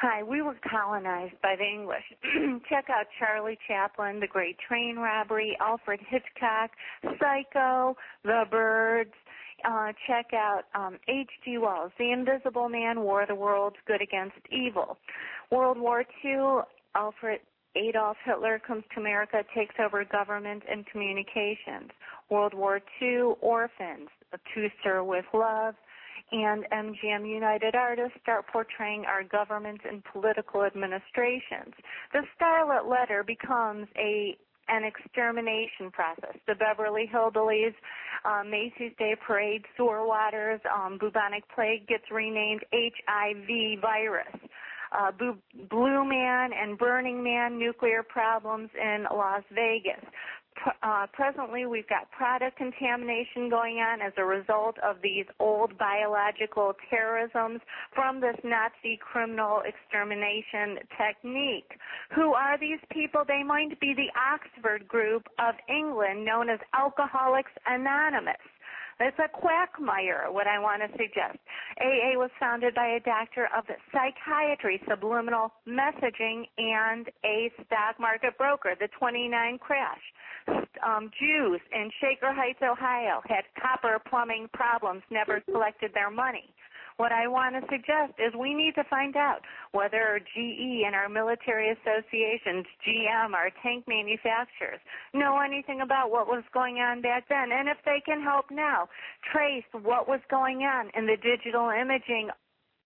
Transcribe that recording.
Hi, we were colonized by the English. Check out Charlie Chaplin, The Great Train Robbery, Alfred Hitchcock, Psycho, The Birds. Check out H.G. Wells, The Invisible Man, War of the Worlds, Good Against Evil. World War II, Adolf Hitler comes to America, takes over government and communications. World War II, Orphans, To Sir with Love, and MGM United Artists start portraying our government and political administrations. The Scarlet Letter becomes an extermination process. The Beverly Hillbillies, Macy's Day Parade, sewer waters, bubonic plague gets renamed HIV virus. Blue Man and Burning Man, nuclear problems in Las Vegas. Presently, we've got product contamination going on as a result of these old biological terrorisms from this Nazi criminal extermination technique. Who are these people? They might be the Oxford group of England known as Alcoholics Anonymous. It's a quagmire, what I want to suggest. AA was founded by a doctor of psychiatry, subliminal messaging, and a stock market broker, the 29 crash. Jews in Shaker Heights, Ohio, had copper plumbing problems, never collected their money. What I want to suggest is we need to find out whether GE and our military associations, GM, our tank manufacturers, know anything about what was going on back then, and if they can help now trace what was going on in the digital imaging